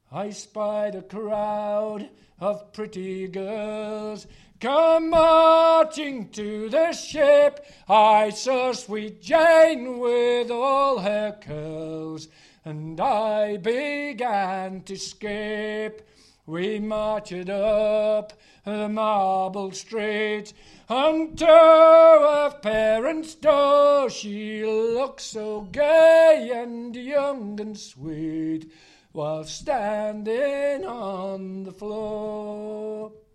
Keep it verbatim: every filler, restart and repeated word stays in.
I spied a crowd of pretty girls come marching to the ship. I saw sweet Jane with all her curls, and I began to skip. We marched up the marble street unto her parents' door. She looked so gay and young and sweet, while standing on the floor.